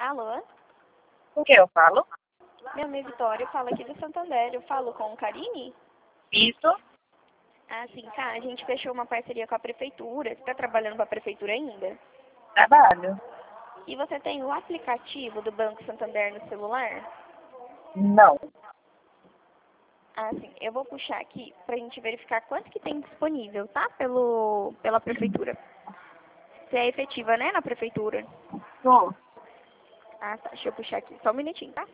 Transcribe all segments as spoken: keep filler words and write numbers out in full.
Alô? Com quem eu falo? Meu nome é Vitória, eu falo aqui do Santander. Eu falo com Karine? Isso. Ah, sim, tá. A gente fechou uma parceria com a prefeitura. Você está trabalhando para a prefeitura ainda? Trabalho. E você tem o aplicativo do Banco Santander no celular? Não. Ah, sim. Eu vou puxar aqui para a gente verificar quanto que tem disponível, tá? Pelo, pela prefeitura. Você é efetiva, né, na prefeitura? Tô. Ah, tá. Deixa eu puxar aqui. Só um minutinho, tá?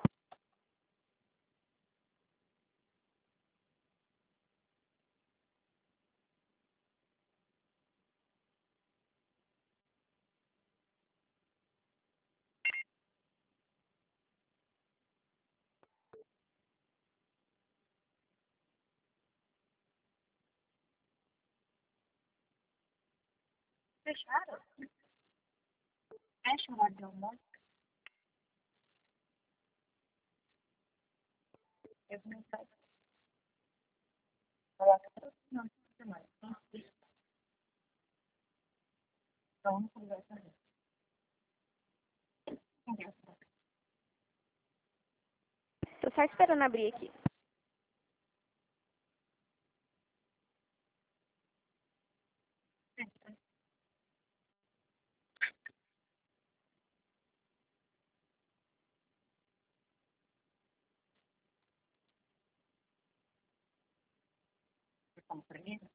Fecharam? Fecha o horário de almoço. Eu não sei. Coloca toda semana. Então, não conversa mesmo. Conversa. Tô só esperando abrir aqui. Compreende?